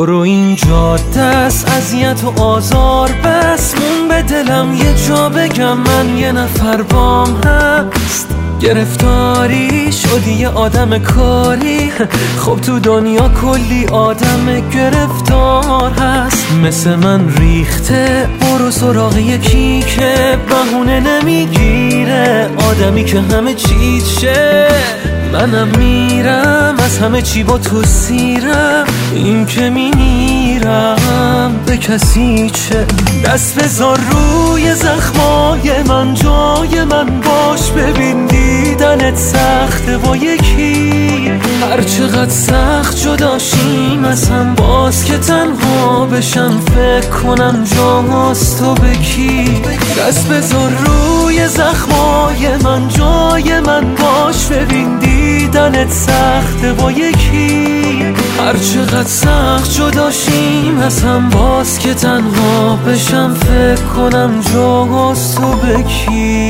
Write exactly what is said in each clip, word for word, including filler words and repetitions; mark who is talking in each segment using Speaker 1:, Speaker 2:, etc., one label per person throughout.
Speaker 1: برو این جاده است اذیت و آزار بس، مون به دلم یه جا بگم من یه نفر بام هست. گرفتاری شدی یه آدم کاری، خب تو دنیا کلی آدم گرفتار هست. مثل من ریخته برو سراغ یکی که بهونه نمیگیره، آدمی که همه چیشه. منم میرم از همه چی با تو سیرم، این که میمیرم به کسی چه. دست بذار روی زخمای من، جای من باش، ببین دیدنت سخته با یکی. هر چقدر سخت جداشیم از هم، باز که تنها بشم فکر کنم جاست تو به کی. دست بذار روی زخمای من، جای من باش، ببین دیدنت سخته با یکی. هر چقدر سخت جداشیم از هم، باز که تنها بشم فکر کنم جاست تو به کی.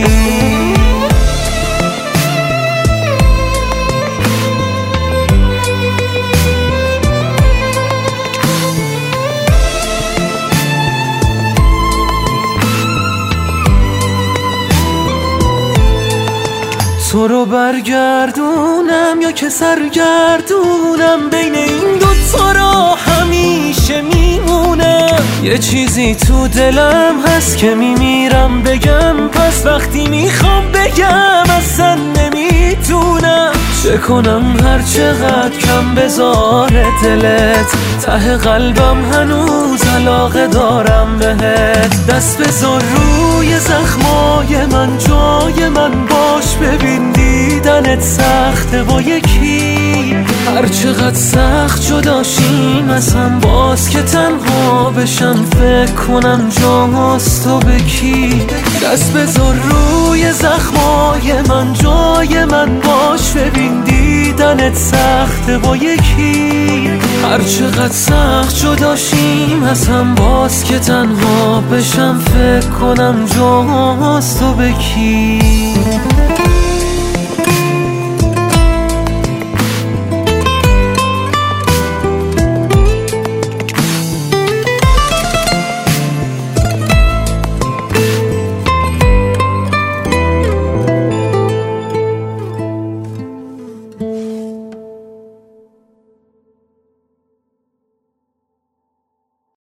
Speaker 1: تو رو برگردونم یا که سرگردونم، بین این دوتا را همیشه میمونم. یه چیزی تو دلم هست که میمیرم بگم، پس وقتی میخوام بگم اصلا نمیتونم. چه کنم هر چقدر کم بذاره دلت، ته قلبم هنوز علاقه دارم بهت. دست بذار روی زخمای من، جای من باش، ببین دیدنت سخته با یکی. هر چقدر سخت جداشیم از هم، باز که تنها بشم فکر کنم جاست تو به کی. دست بذار روی زخمای من، جای من باش، ببین دیدنت سخته با یکی. هر چقدر سخت جداشیم از هم، باز که تنها بشم فکر کنم جاست تو به کی.